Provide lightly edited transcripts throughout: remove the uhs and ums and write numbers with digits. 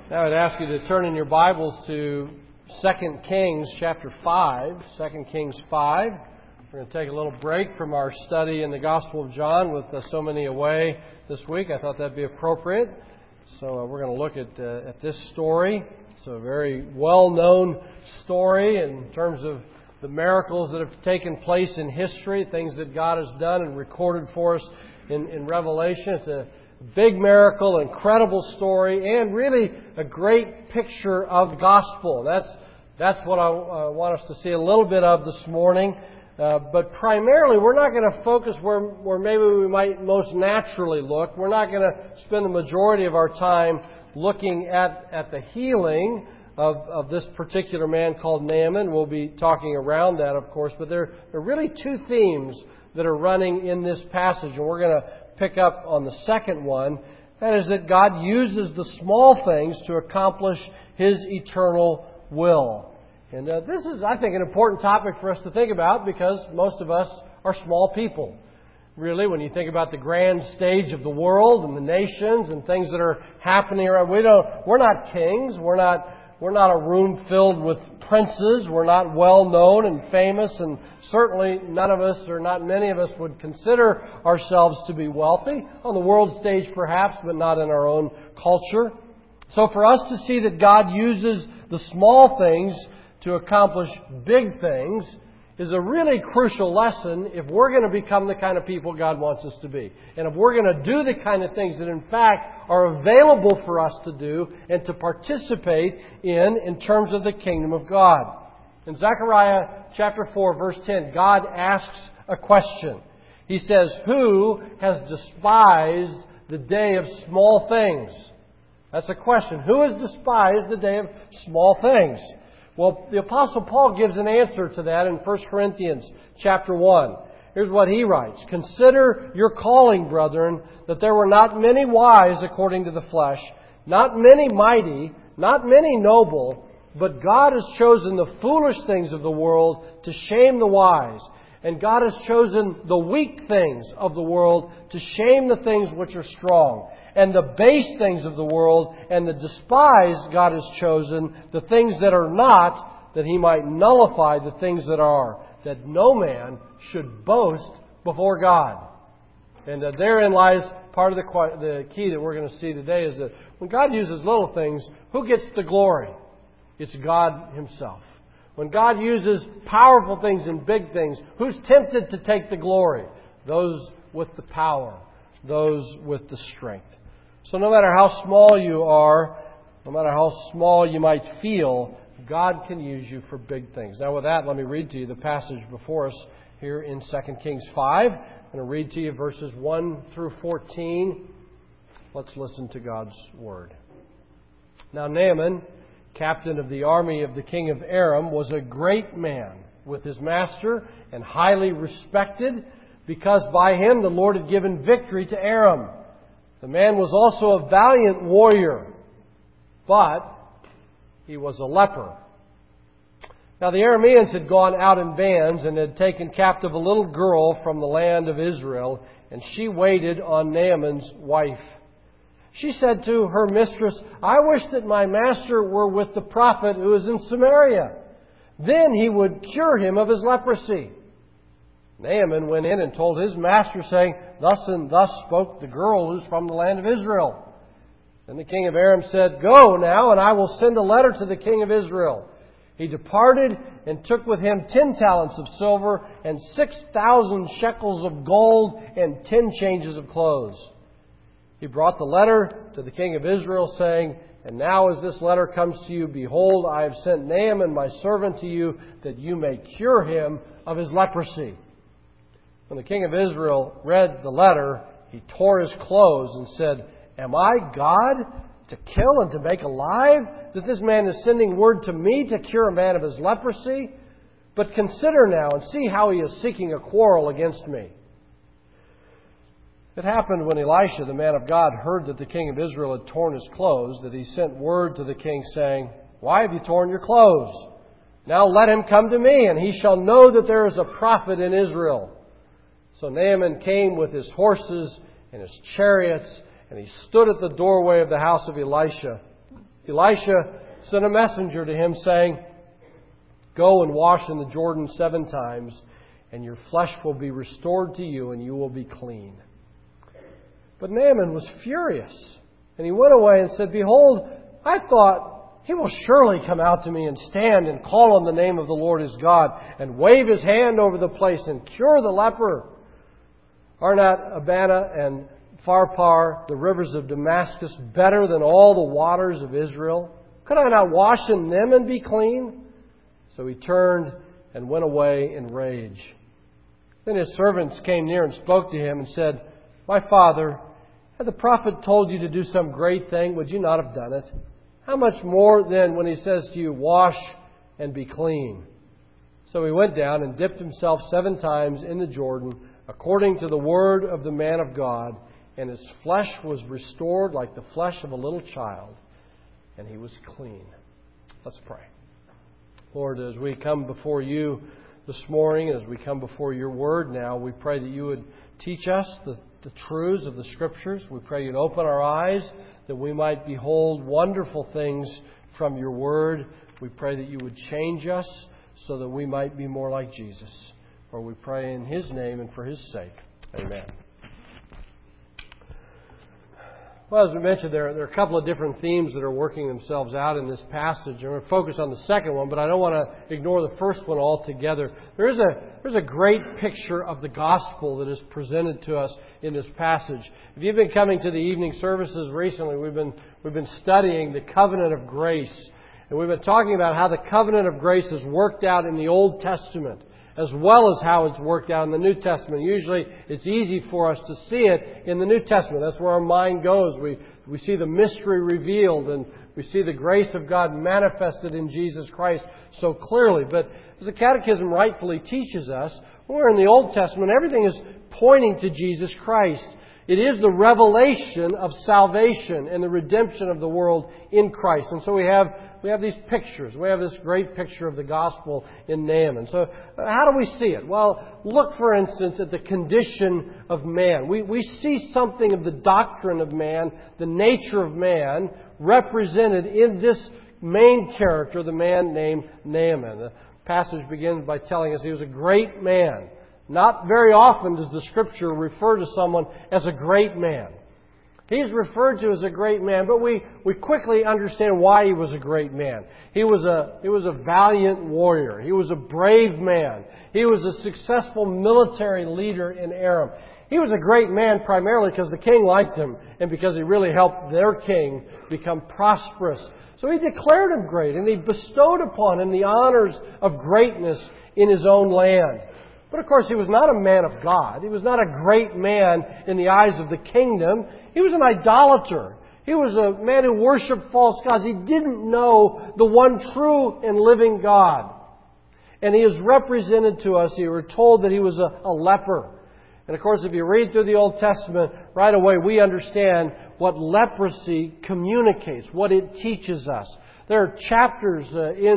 Now I'd ask you to turn in your Bibles to 2 Kings chapter 5. 2 Kings 5. We're going to take a little break from our study in the Gospel of John with so many away this week. I thought that'd be appropriate. So we're going to look at this story. It's a very well-known story in terms of the miracles that have taken place in history, things that God has done and recorded for us in Revelation. It's a big miracle, incredible story, and really a great picture of the gospel. That's what I want us to see a little bit of this morning. But primarily, we're not going to focus where maybe we might most naturally look. We're not going to spend the majority of our time looking at the healing of this particular man called Naaman. We'll be talking around that, of course. But there are really two themes that are running in this passage, and we're going to pick up on the second one. That is that God uses the small things to accomplish His eternal will. And this is, I think, an important topic for us to think about because most of us are small people. Really, when you think about the grand stage of the world and the nations and things that are happening around, we're not kings. We're not a room filled with princes. We're not well known and famous, and certainly none of us, or not many of us, would consider ourselves to be wealthy. On the world stage perhaps, but not in our own culture. So for us to see that God uses the small things to accomplish big things is a really crucial lesson if we're going to become the kind of people God wants us to be. And if we're going to do the kind of things that in fact are available for us to do and to participate in terms of the kingdom of God. In Zechariah chapter 4 verse 10, God asks a question. He says, "Who has despised the day of small things?" That's a question. Who has despised the day of small things? Well, the Apostle Paul gives an answer to that in 1 Corinthians chapter 1. Here's what he writes. "Consider your calling, brethren, that there were not many wise according to the flesh, not many mighty, not many noble, but God has chosen the foolish things of the world to shame the wise. And God has chosen the weak things of the world to shame the things which are strong. And the base things of the world and the despised God has chosen, the things that are not, that He might nullify the things that are, that no man should boast before God." And therein lies part of the key that we're going to see today is that when God uses little things, who gets the glory? It's God Himself. When God uses powerful things and big things, who's tempted to take the glory? Those with the power, those with the strength. So no matter how small you are, no matter how small you might feel, God can use you for big things. Now with that, let me read to you the passage before us here in 2 Kings 5. I'm going to read to you verses 1 through 14. Let's listen to God's Word. "Now Naaman, captain of the army of the king of Aram, was a great man with his master and highly respected, because by him the Lord had given victory to Aram. The man was also a valiant warrior, but he was a leper. Now the Arameans had gone out in bands and had taken captive a little girl from the land of Israel, and she waited on Naaman's wife. She said to her mistress, 'I wish that my master were with the prophet who is in Samaria. Then he would cure him of his leprosy.' Naaman went in and told his master, saying, 'Thus and thus spoke the girl who's from the land of Israel.' Then the king of Aram said, 'Go now, and I will send a letter to the king of Israel.' He departed and took with him 10 talents of silver and 6,000 shekels of gold and 10 changes of clothes. He brought the letter to the king of Israel, saying, 'And now as this letter comes to you, behold, I have sent Naaman my servant to you, that you may cure him of his leprosy.' When the king of Israel read the letter, he tore his clothes and said, 'Am I God to kill and to make alive, that this man is sending word to me to cure a man of his leprosy? But consider now and see how he is seeking a quarrel against me.' It happened when Elisha, the man of God, heard that the king of Israel had torn his clothes, that he sent word to the king, saying, 'Why have you torn your clothes? Now let him come to me, and he shall know that there is a prophet in Israel.' So Naaman came with his horses and his chariots, and he stood at the doorway of the house of Elisha. Elisha sent a messenger to him saying, "Go and wash in the Jordan 7 times, and your flesh will be restored to you, and you will be clean." But Naaman was furious, and he went away and said, "Behold, I thought, he will surely come out to me and stand and call on the name of the Lord his God and wave his hand over the place and cure the leper. Are not Abana and Pharpar, the rivers of Damascus, better than all the waters of Israel? Could I not wash in them and be clean?" So he turned and went away in rage. Then his servants came near and spoke to him and said, "My father, had the prophet told you to do some great thing, would you not have done it? How much more then when he says to you, 'Wash and be clean'?" So he went down and dipped himself 7 times in the Jordan, according to the word of the man of God, and his flesh was restored like the flesh of a little child, and he was clean. Let's pray. Lord, as we come before you this morning, as we come before your word now, we pray that you would teach us the truths of the Scriptures. We pray you'd open our eyes that we might behold wonderful things from your word. We pray that you would change us so that we might be more like Jesus. For we pray in his name and for his sake. Amen. Well, as we mentioned, there are a couple of different themes that are working themselves out in this passage. I'm going to focus on the second one, but I don't want to ignore the first one altogether. There's a great picture of the gospel that is presented to us in this passage. If you've been coming to the evening services recently, we've been studying the covenant of grace. And we've been talking about how the covenant of grace is worked out in the Old Testament, as well as how it's worked out in the New Testament. Usually it's easy for us to see it in the New Testament. That's where our mind goes. We see the mystery revealed, and we see the grace of God manifested in Jesus Christ so clearly. But as the Catechism rightfully teaches us, when we're in the Old Testament, everything is pointing to Jesus Christ. It is the revelation of salvation and the redemption of the world in Christ. And so we have these pictures. We have this great picture of the gospel in Naaman. So how do we see it? Well, look, for instance, at the condition of man. We see something of the doctrine of man, the nature of man, represented in this main character, the man named Naaman. The passage begins by telling us he was a great man. Not very often does the Scripture refer to someone as a great man. He's referred to as a great man, but we quickly understand why he was a great man. He was a valiant warrior. He was a brave man. He was a successful military leader in Aram. He was a great man primarily because the king liked him and because he really helped their king become prosperous. So he declared him great, and he bestowed upon him the honors of greatness in his own land. But of course, he was not a man of God. He was not a great man in the eyes of the kingdom. He was an idolater. He was a man who worshipped false gods. He didn't know the one true and living God. And he is represented to us. We were told that he was a leper. And of course, if you read through the Old Testament, right away we understand what leprosy communicates, what it teaches us. There are chapters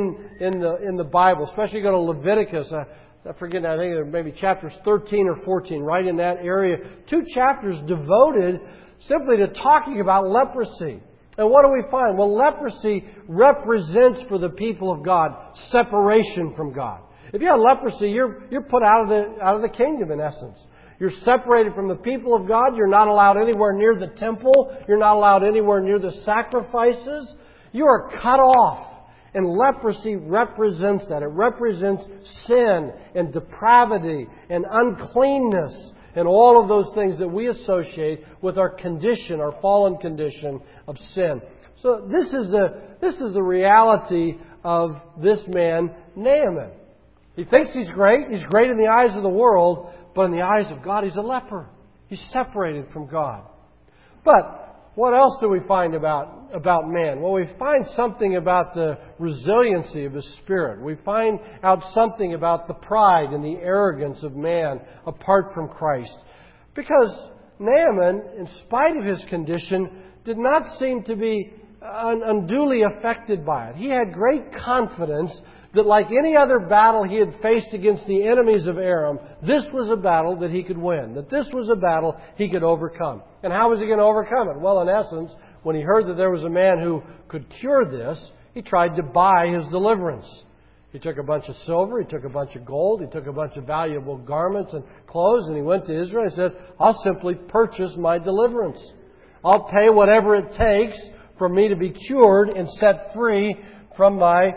in the Bible, especially go to Leviticus. I think there may be chapters 13 or 14, right in that area. 2 chapters devoted simply to talking about leprosy. And what do we find? Well, leprosy represents for the people of God separation from God. If you have leprosy, you're put out of the kingdom in essence. You're separated from the people of God. You're not allowed anywhere near the temple. You're not allowed anywhere near the sacrifices. You are cut off. And leprosy represents that. It represents sin and depravity and uncleanness and all of those things that we associate with our condition, our fallen condition of sin. So this is the reality of this man, Naaman. He thinks he's great. He's great in the eyes of the world, but in the eyes of God, he's a leper. He's separated from God. But what else do we find about man? Well, we find something about the resiliency of his spirit. We find out something about the pride and the arrogance of man apart from Christ. Because Naaman, in spite of his condition, did not seem to be unduly affected by it. He had great confidence that like any other battle he had faced against the enemies of Aram, this was a battle that he could win, that this was a battle he could overcome. And how was he going to overcome it? Well, in essence, when he heard that there was a man who could cure this, he tried to buy his deliverance. He took a bunch of silver, he took a bunch of gold, he took a bunch of valuable garments and clothes, and he went to Israel and said, I'll simply purchase my deliverance. I'll pay whatever it takes for me to be cured and set free from my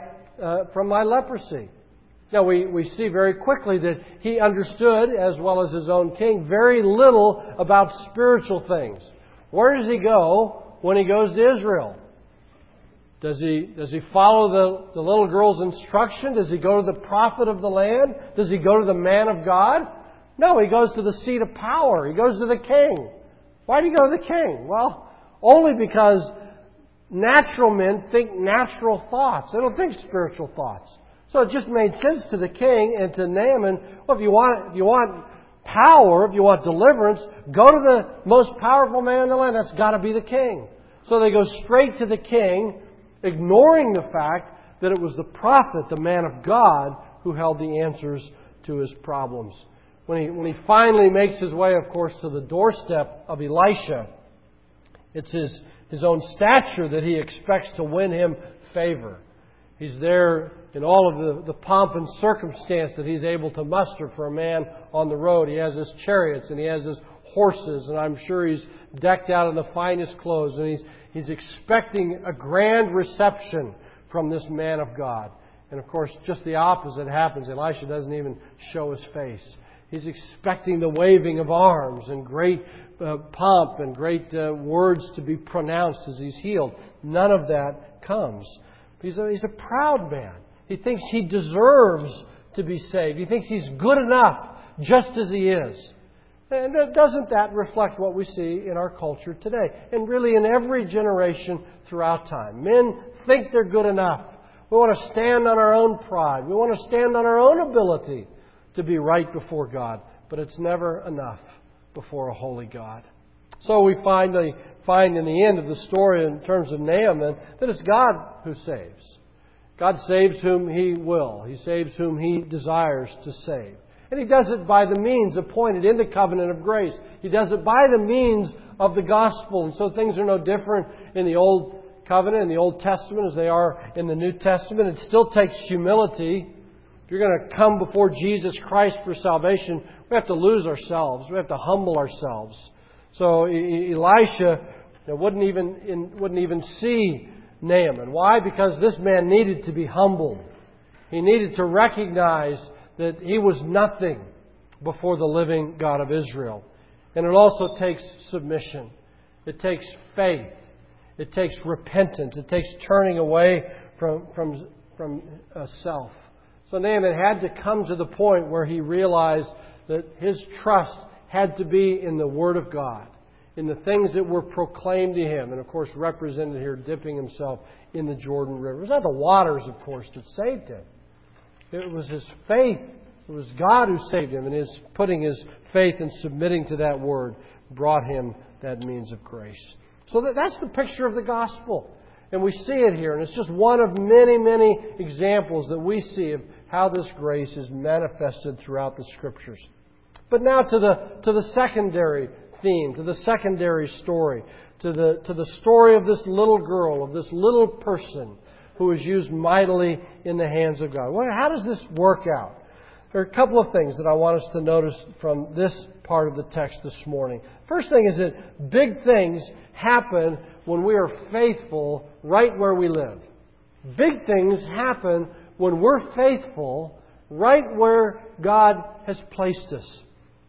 leprosy. Now, we see very quickly that he understood, as well as his own king, very little about spiritual things. Where does he go when he goes to Israel? Does he follow the little girl's instruction? Does he go to the prophet of the land? Does he go to the man of God? No, he goes to the seat of power. He goes to the king. Why do you go to the king? Well, only because natural men think natural thoughts. They don't think spiritual thoughts. So it just made sense to the king and to Naaman. Well, if you want power, if you want deliverance, go to the most powerful man in the land. That's got to be the king. So they go straight to the king, ignoring the fact that it was the prophet, the man of God, who held the answers to his problems. When he finally makes his way, of course, to the doorstep of Elisha, it's his own stature that he expects to win him favor. He's there in all of the pomp and circumstance that he's able to muster for a man on the road. He has his chariots and he has his horses, and I'm sure he's decked out in the finest clothes, and he's expecting a grand reception from this man of God. And of course, just the opposite happens. Elisha doesn't even show his face. He's expecting the waving of arms and great pomp and great words to be pronounced as he's healed. None of that comes. He's a proud man. He thinks he deserves to be saved. He thinks he's good enough just as he is. And doesn't that reflect what we see in our culture today? And really in every generation throughout time. Men think they're good enough. We want to stand on our own pride. We want to stand on our own ability to be right before God. But it's never enough before a holy God. So we find in the end of the story in terms of Naaman that it's God who saves. God saves whom He will. He saves whom He desires to save. And He does it by the means appointed in the covenant of grace. He does it by the means of the gospel. And so things are no different in the Old Covenant, in the Old Testament, as they are in the New Testament. It still takes humility. If you're going to come before Jesus Christ for salvation, we have to lose ourselves. We have to humble ourselves. So Elisha wouldn't even see Naaman. Why? Because this man needed to be humbled. He needed to recognize that he was nothing before the living God of Israel. And it also takes submission. It takes faith. It takes repentance. It takes turning away from self. So Naaman had to come to the point where he realized that his trust had to be in the Word of God, in the things that were proclaimed to him, and of course represented here, dipping himself in the Jordan River. It was not the waters, of course, that saved him. It was his faith. It was God who saved him, and his putting his faith and submitting to that Word brought him that means of grace. So that's the picture of the gospel. And we see it here, and it's just one of many, many examples that we see of how this grace is manifested throughout the Scriptures. But now to the secondary theme, to the secondary story, to the story of this little girl, of this little person who is used mightily in the hands of God. Well, how does this work out? There are a couple of things that I want us to notice from this part of the text this morning. First thing is that big things happen when we are faithful right where we live. Big things happen when we're faithful right where God has placed us.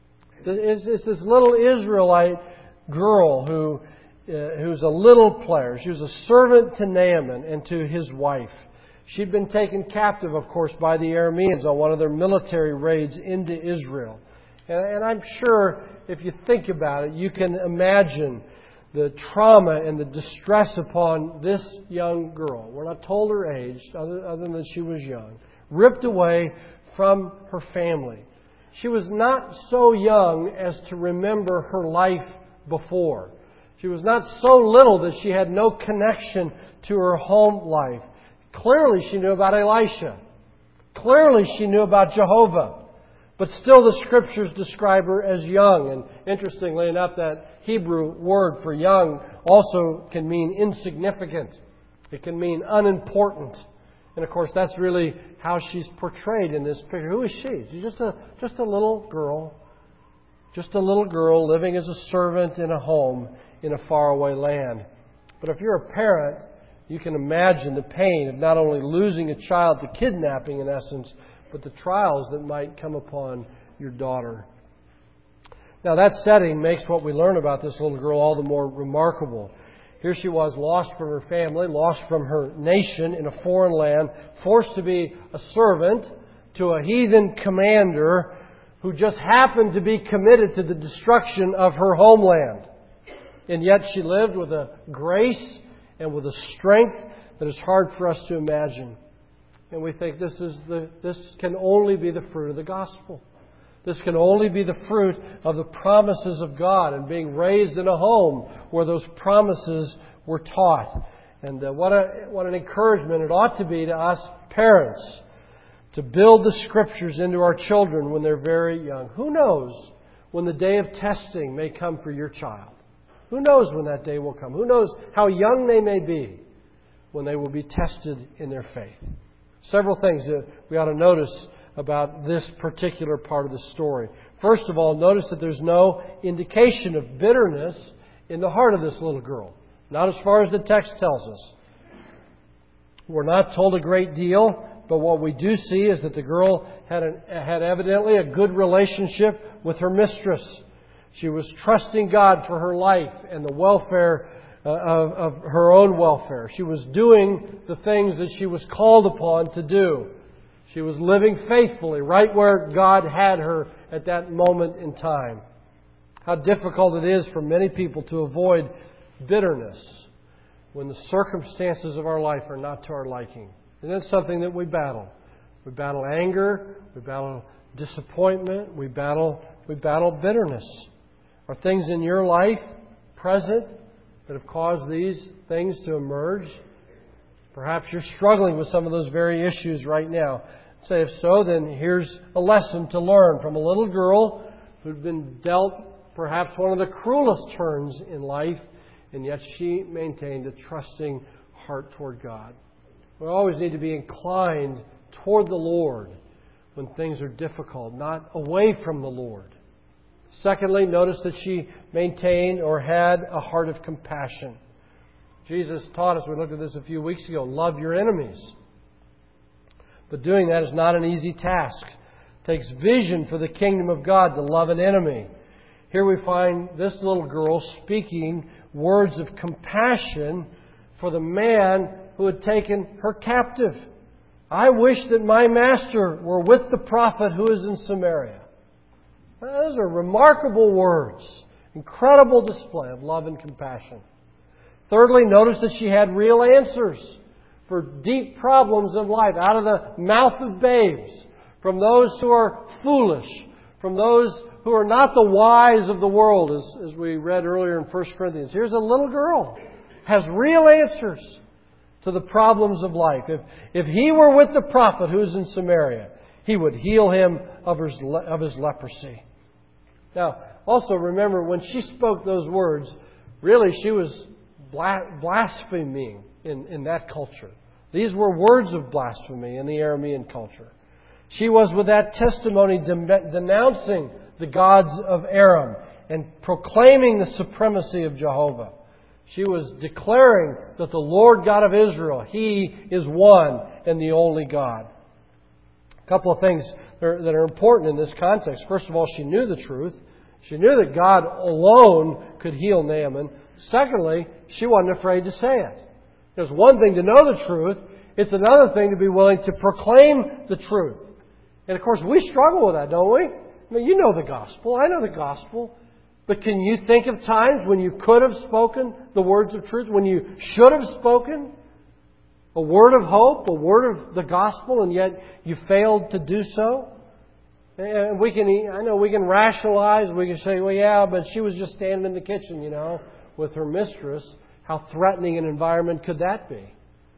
It's this little Israelite girl who's a little player. She was a servant to Naaman and to his wife. She'd been taken captive, of course, by the Arameans on one of their military raids into Israel. And I'm sure if you think about it, you can imagine the trauma and the distress upon this young girl. We're not told her age, other than that she was young. Ripped away from her family. She was not so young as to remember her life before. She was not so little that she had no connection to her home life. Clearly, she knew about Elisha. Clearly she knew about Jehovah. But still the Scriptures describe her as young. And interestingly enough, that Hebrew word for young also can mean insignificant. It can mean unimportant. And of course, that's really how she's portrayed in this picture. Who is she? She's just a little girl. Just a little girl living as a servant in a home in a faraway land. But if you're a parent, you can imagine the pain of not only losing a child to kidnapping, in essence, but the trials that might come upon your daughter. Now, that setting makes what we learn about this little girl all the more remarkable. Here she was, lost from her family, lost from her nation in a foreign land, forced to be a servant to a heathen commander who just happened to be committed to the destruction of her homeland. And yet she lived with a grace and with a strength that is hard for us to imagine. And we think this can only be the fruit of the gospel. This can only be the fruit of the promises of God and being raised in a home where those promises were taught. And what an encouragement it ought to be to us parents to build the Scriptures into our children when they're very young. Who knows when the day of testing may come for your child? Who knows when that day will come? Who knows how young they may be when they will be tested in their faith? Several things that we ought to notice about this particular part of the story. First of all, notice that there's no indication of bitterness in the heart of this little girl. Not as far as the text tells us. We're not told a great deal, but what we do see is that the girl had evidently a good relationship with her mistress. She was trusting God for her life and the welfare of her own welfare. She was doing the things that she was called upon to do. She was living faithfully right where God had her at that moment in time. How difficult it is for many people to avoid bitterness when the circumstances of our life are not to our liking. And that's something that we battle. We battle anger, we battle disappointment, we battle bitterness. Are things in your life present that have caused these things to emerge? Perhaps you're struggling with some of those very issues right now. Say, if so, then here's a lesson to learn from a little girl who'd been dealt perhaps one of the cruelest turns in life, and yet she maintained a trusting heart toward God. We always need to be inclined toward the Lord when things are difficult, not away from the Lord. Secondly, notice that she maintained or had a heart of compassion. Jesus taught us, we looked at this a few weeks ago, love your enemies. But doing that is not an easy task. It takes vision for the kingdom of God to love an enemy. Here we find this little girl speaking words of compassion for the man who had taken her captive. I wish that my master were with the prophet who is in Samaria. Those are remarkable words. Incredible display of love and compassion. Thirdly, notice that she had real answers for deep problems of life out of the mouth of babes, from those who are foolish, from those who are not the wise of the world, as we read earlier in 1 Corinthians. Here's a little girl, has real answers to the problems of life. If he were with the prophet who's in Samaria, he would heal him of his leprosy. Now, also remember, when she spoke those words, really she was blaspheming in that culture. These were words of blasphemy in the Aramean culture. She was with that testimony denouncing the gods of Aram and proclaiming the supremacy of Jehovah. She was declaring that the Lord God of Israel, He is one and the only God. A couple of things that are important in this context. First of all, she knew the truth. She knew that God alone could heal Naaman. Secondly, she wasn't afraid to say it. There's one thing to know the truth. It's another thing to be willing to proclaim the truth. And of course, we struggle with that, don't we? I mean, you know the gospel. I know the gospel. But can you think of times when you could have spoken the words of truth? When you should have spoken a word of hope, a word of the gospel, and yet you failed to do so? And we can rationalize. We can say, well, yeah, but she was just standing in the kitchen, with her mistress. How threatening an environment could that be?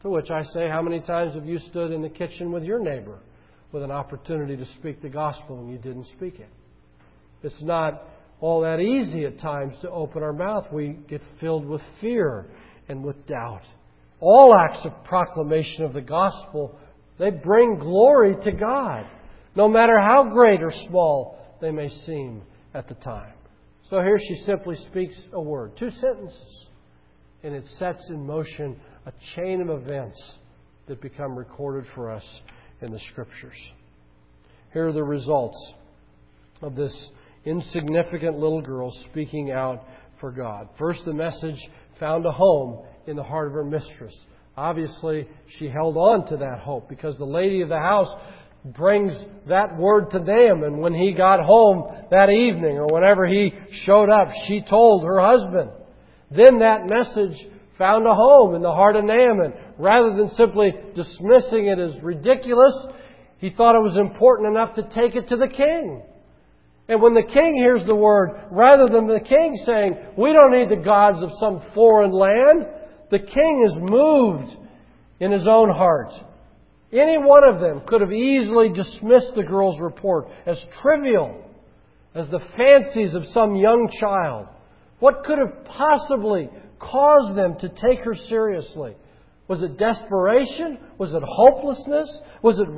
To which I say, how many times have you stood in the kitchen with your neighbor with an opportunity to speak the gospel and you didn't speak it? It's not all that easy at times to open our mouth. We get filled with fear and with doubt. All acts of proclamation of the gospel, they bring glory to God, no matter how great or small they may seem at the time. So here she simply speaks a word, 2 sentences, and it sets in motion a chain of events that become recorded for us in the Scriptures. Here are the results of this insignificant little girl speaking out for God. First, the message found a home in the heart of her mistress. Obviously, she held on to that hope because the lady of the house brings that word to Naaman when he got home that evening or whenever he showed up. She told her husband. Then that message found a home in the heart of Naaman. Rather than simply dismissing it as ridiculous, he thought it was important enough to take it to the king. And when the king hears the word, rather than the king saying, we don't need the gods of some foreign land, the king is moved in his own heart. Any one of them could have easily dismissed the girl's report as trivial, as the fancies of some young child. What could have possibly caused them to take her seriously? Was it desperation? Was it hopelessness? Was it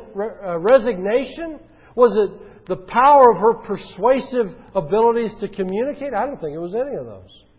resignation? Was it the power of her persuasive abilities to communicate? I don't think it was any of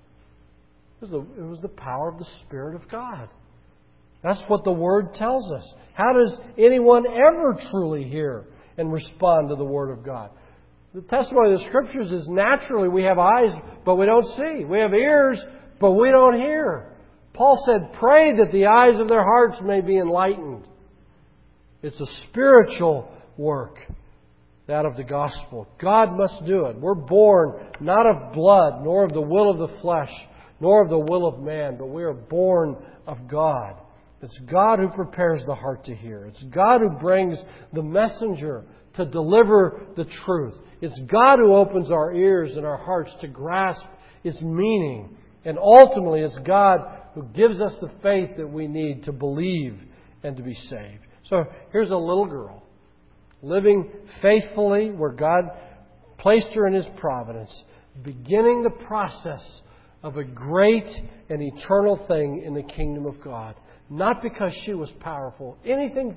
those. It was the power of the Spirit of God. That's what the Word tells us. How does anyone ever truly hear and respond to the Word of God? The testimony of the Scriptures is naturally we have eyes, but we don't see. We have ears, but we don't hear. Paul said, pray that the eyes of their hearts may be enlightened. It's a spiritual work, that of the gospel. God must do it. We're born not of blood, nor of the will of the flesh, nor of the will of man, but we are born of God. It's God who prepares the heart to hear. It's God who brings the messenger to deliver the truth. It's God who opens our ears and our hearts to grasp its meaning. And ultimately, it's God who gives us the faith that we need to believe and to be saved. So here's a little girl living faithfully where God placed her in His providence, beginning the process of a great and eternal thing in the kingdom of God. Not because she was powerful, anything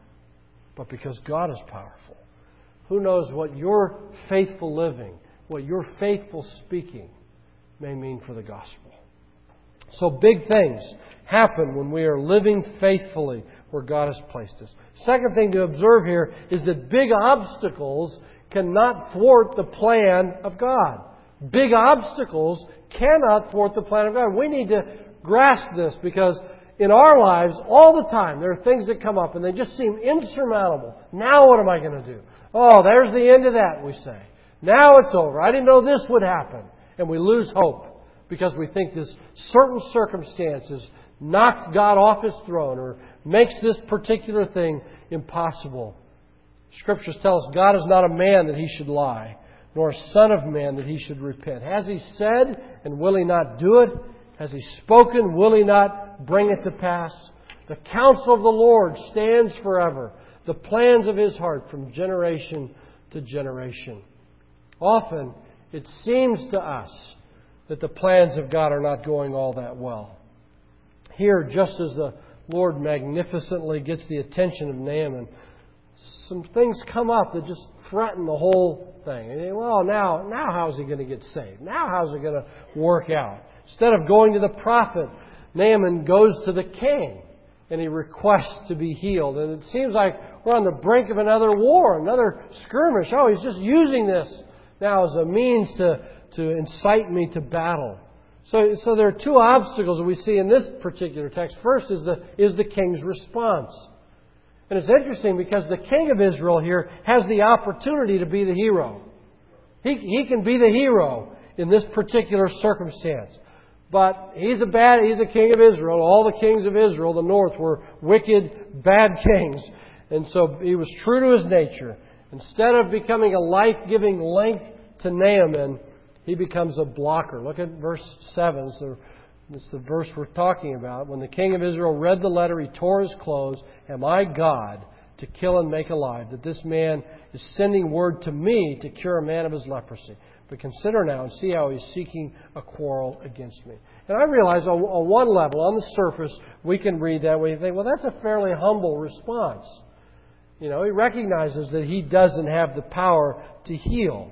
but because God is powerful. Who knows what your faithful living, what your faithful speaking may mean for the gospel. So big things happen when we are living faithfully where God has placed us. Second thing to observe here is that big obstacles cannot thwart the plan of God. Big obstacles cannot thwart the plan of God. We need to grasp this because in our lives, all the time, there are things that come up and they just seem insurmountable. Now what am I going to do? Oh, there's the end of that, we say. Now it's over. I didn't know this would happen. And we lose hope because we think this certain circumstances knocks God off His throne or makes this particular thing impossible. Scriptures tell us God is not a man that He should lie, nor a son of man that He should repent. Has He said, and will He not do it? Has He spoken, will He not bring it to pass? The counsel of the Lord stands forever, the plans of His heart from generation to generation. Often, it seems to us that the plans of God are not going all that well. Here, just as the Lord magnificently gets the attention of Naaman, some things come up that just threaten the whole thing. And you think, well, now how's he going to get saved? Now how's it going to work out? Instead of going to the prophet, Naaman goes to the king and he requests to be healed. And it seems like we're on the brink of another war, another skirmish. Oh, he's just using this now as a means to incite me to battle. So there are two obstacles that we see in this particular text. First is the king's response. And it's interesting because the king of Israel here has the opportunity to be the hero. He can be the hero in this particular circumstance. But he's a king of Israel. All the kings of Israel, the north, were wicked, bad kings. And so he was true to his nature. Instead of becoming a life-giving link to Naaman, he becomes a blocker. Look at verse 7. It's the This is the verse we're talking about. When the king of Israel read the letter, he tore his clothes. Am I God to kill and make alive, that this man is sending word to me to cure a man of his leprosy? But consider now and see how he's seeking a quarrel against me. And I realize on one level, on the surface, we can read that way and think, well, that's a fairly humble response. He recognizes that he doesn't have the power to heal.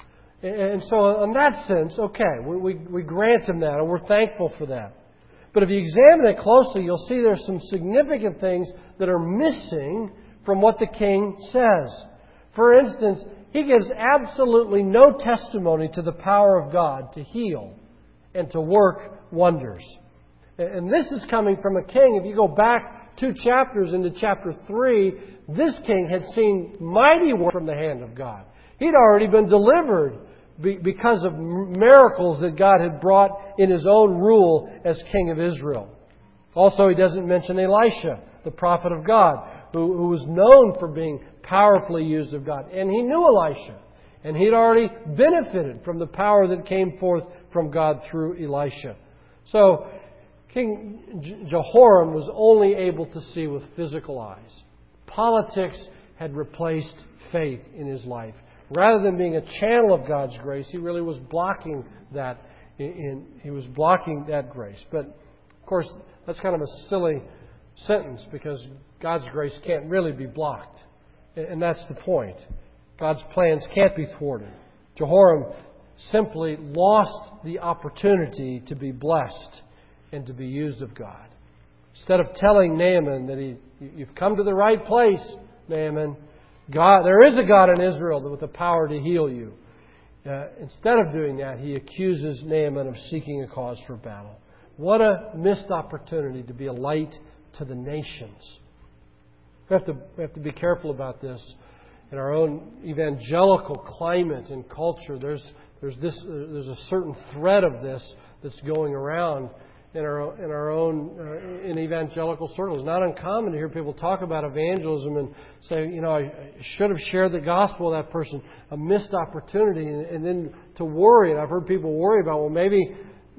And so in that sense, okay, we grant him that, and we're thankful for that. But if you examine it closely, you'll see there's some significant things that are missing from what the king says. For instance, he gives absolutely no testimony to the power of God to heal and to work wonders. And this is coming from a king. If you go back 2 chapters into chapter 3, this king had seen mighty work from the hand of God. He'd already been delivered because of miracles that God had brought in His own rule as king of Israel. Also, he doesn't mention Elisha, the prophet of God, who was known for being powerfully used of God. And he knew Elisha. And he'd already benefited from the power that came forth from God through Elisha. So, King Jehoram was only able to see with physical eyes. Politics had replaced faith in his life. Rather than being a channel of God's grace, he really was blocking that. He was blocking that grace. But, of course, that's kind of a silly sentence because God's grace can't really be blocked. And that's the point. God's plans can't be thwarted. Jehoram simply lost the opportunity to be blessed and to be used of God. Instead of telling Naaman that you've come to the right place, Naaman, God, there is a God in Israel with the power to heal you. Instead of doing that, he accuses Naaman of seeking a cause for battle. What a missed opportunity to be a light to the nations. We have to be careful about this. In our own evangelical climate and culture, there's a certain thread of this that's going around in our evangelical circles. It's not uncommon to hear people talk about evangelism and say, I should have shared the gospel with that person. A missed opportunity, and then to worry. And I've heard people worry about, well, maybe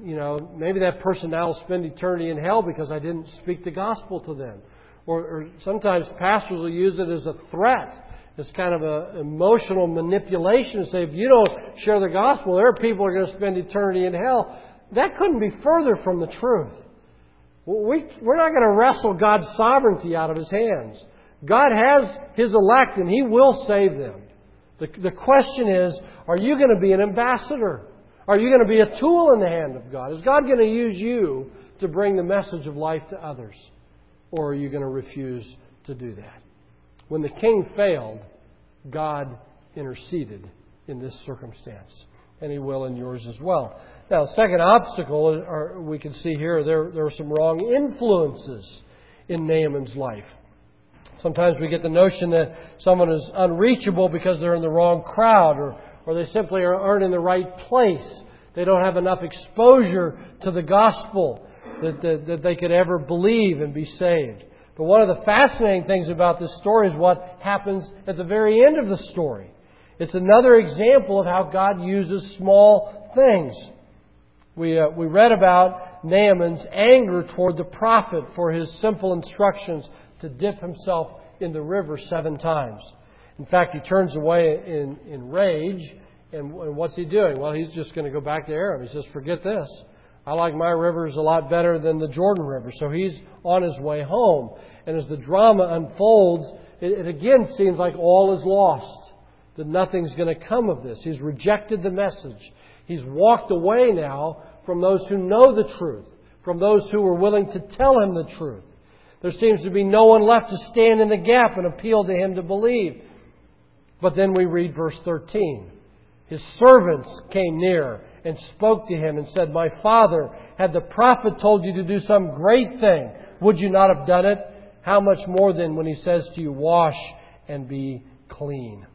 that person now will spend eternity in hell because I didn't speak the gospel to them. Or sometimes pastors will use it as a threat. It's kind of an emotional manipulation to say, if you don't share the gospel, there are people who are going to spend eternity in hell. That couldn't be further from the truth. We're not going to wrestle God's sovereignty out of His hands. God has His elect and He will save them. The question is, are you going to be an ambassador? Are you going to be a tool in the hand of God? Is God going to use you to bring the message of life to others? Or are you going to refuse to do that? When the king failed, God interceded in this circumstance. And He will in yours as well. Now, the second obstacle we can see here, there are some wrong influences in Naaman's life. Sometimes we get the notion that someone is unreachable because they're in the wrong crowd or they simply aren't in the right place. They don't have enough exposure to the gospel that they could ever believe and be saved. But one of the fascinating things about this story is what happens at the very end of the story. It's another example of how God uses small things. We read about Naaman's anger toward the prophet for his simple instructions to dip himself in the river 7 times. In fact, he turns away in rage. And what's he doing? Well, he's just going to go back to Aram. He says, forget this. I like my rivers a lot better than the Jordan River. So he's on his way home. And as the drama unfolds, it again seems like all is lost. That nothing's going to come of this. He's rejected the message. He's walked away now from those who know the truth. From those who were willing to tell him the truth. There seems to be no one left to stand in the gap and appeal to him to believe. But then we read verse 13. His servants came near and spoke to him and said, my father, had the prophet told you to do some great thing, would you not have done it? How much more then when he says to you, wash and be clean?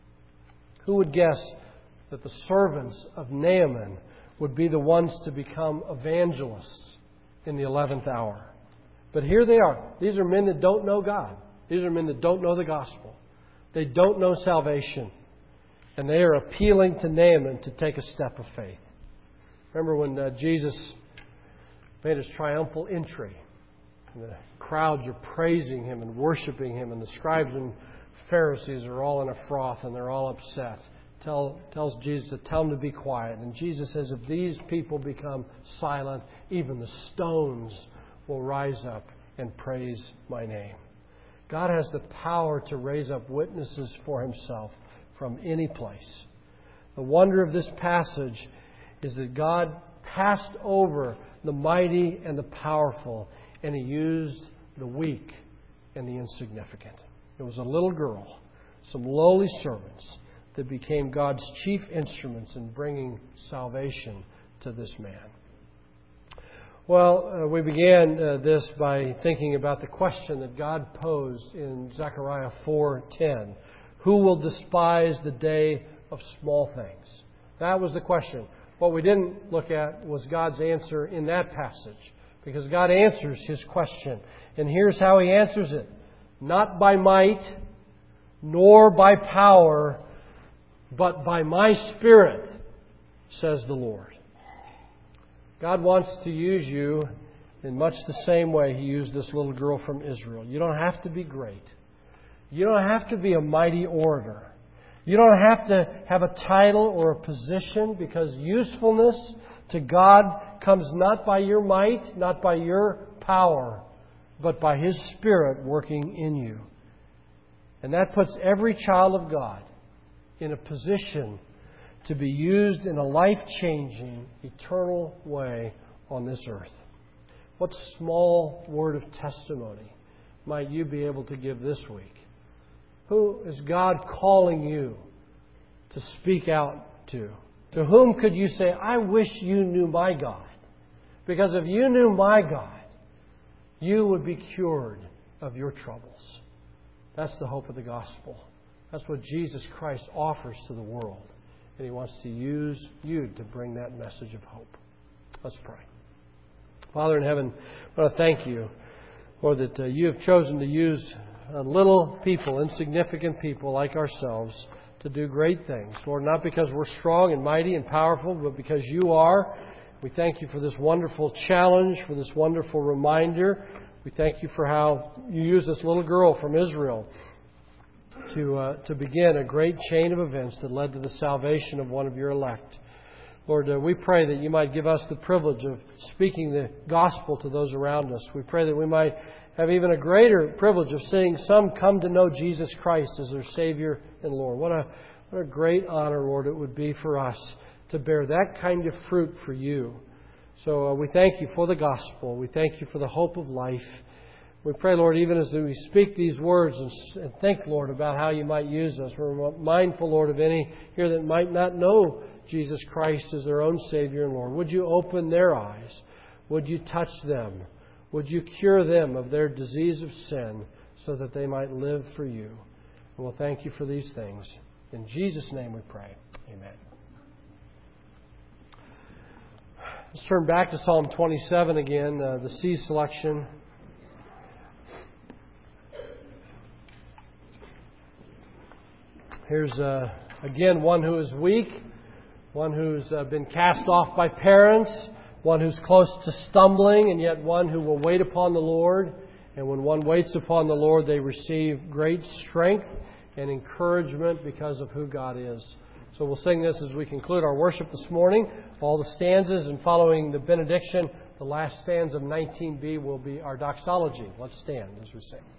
Who would guess that the servants of Naaman would be the ones to become evangelists in the 11th hour? But here they are. These are men that don't know God. These are men that don't know the gospel. They don't know salvation. And they are appealing to Naaman to take a step of faith. Remember when Jesus made His triumphal entry. And the crowds are praising Him and worshiping Him, and the scribes and Pharisees are all in a froth and they're all upset. Tells Jesus to tell them to be quiet. And Jesus says, if these people become silent, even the stones will rise up and praise my name. God has the power to raise up witnesses for Himself from any place. The wonder of this passage is that God passed over the mighty and the powerful, and He used the weak and the insignificant. It was a little girl, some lowly servants, that became God's chief instruments in bringing salvation to this man. Well, we began this by thinking about the question that God posed in Zechariah 4:10. Who will despise the day of small things? That was the question. What we didn't look at was God's answer in that passage, because God answers His question. And here's how He answers it. Not by might, nor by power, but by my Spirit, says the Lord. God wants to use you in much the same way He used this little girl from Israel. You don't have to be great. You don't have to be a mighty orator. You don't have to have a title or a position, because usefulness to God comes not by your might, not by your power, but by His Spirit working in you. And that puts every child of God in a position to be used in a life-changing, eternal way on this earth. What small word of testimony might you be able to give this week? Who is God calling you to speak out to? To whom could you say, I wish you knew my God? Because if you knew my God, you would be cured of your troubles. That's the hope of the gospel. That's what Jesus Christ offers to the world. And He wants to use you to bring that message of hope. Let's pray. Father in heaven, I want to thank You, Lord, that You have chosen to use little people, insignificant people like ourselves, to do great things. Lord, not because we're strong and mighty and powerful, but because You are. We thank You for this wonderful challenge, for this wonderful reminder. We thank You for how You used this little girl from Israel to begin a great chain of events that led to the salvation of one of Your elect. Lord, we pray that You might give us the privilege of speaking the gospel to those around us. We pray that we might have even a greater privilege of seeing some come to know Jesus Christ as their Savior and Lord. What a great honor, Lord, it would be for us to bear that kind of fruit for You. So we thank You for the gospel. We thank You for the hope of life. We pray, Lord, even as we speak these words and think, Lord, about how You might use us. We're mindful, Lord, of any here that might not know Jesus Christ as their own Savior and Lord. Would You open their eyes? Would You touch them? Would You cure them of their disease of sin so that they might live for You? And we'll thank You for these things. In Jesus' name we pray. Amen. Let's turn back to Psalm 27 again, the C selection. Here's, again, one who is weak, one who's been cast off by parents, one who's close to stumbling, and yet one who will wait upon the Lord. And when one waits upon the Lord, they receive great strength and encouragement because of who God is. So we'll sing this as we conclude our worship this morning. All the stanzas, and following the benediction, the last stanza of 19b will be our doxology. Let's stand as we sing.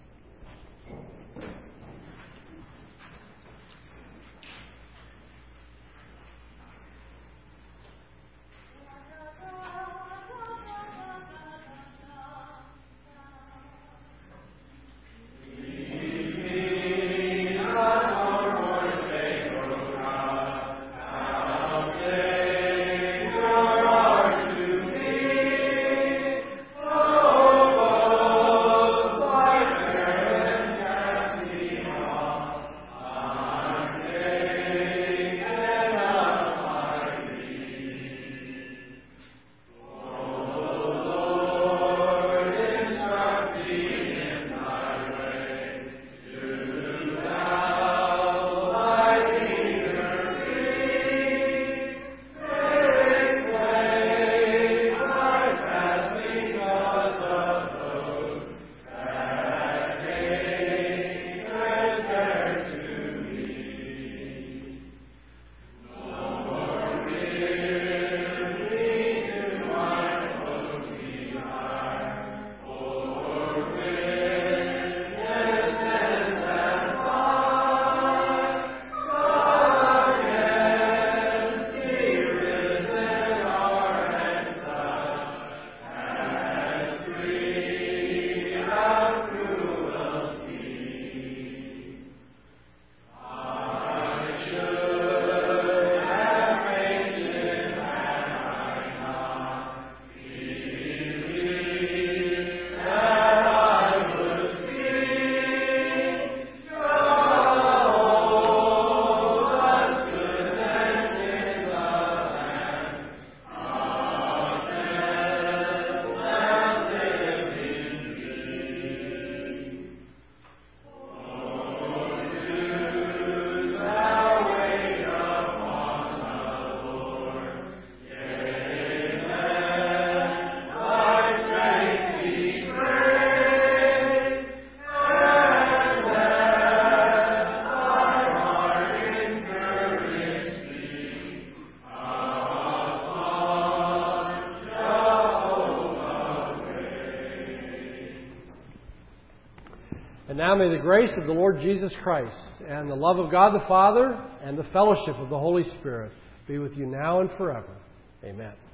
And now may the grace of the Lord Jesus Christ and the love of God the Father and the fellowship of the Holy Spirit be with you now and forever. Amen.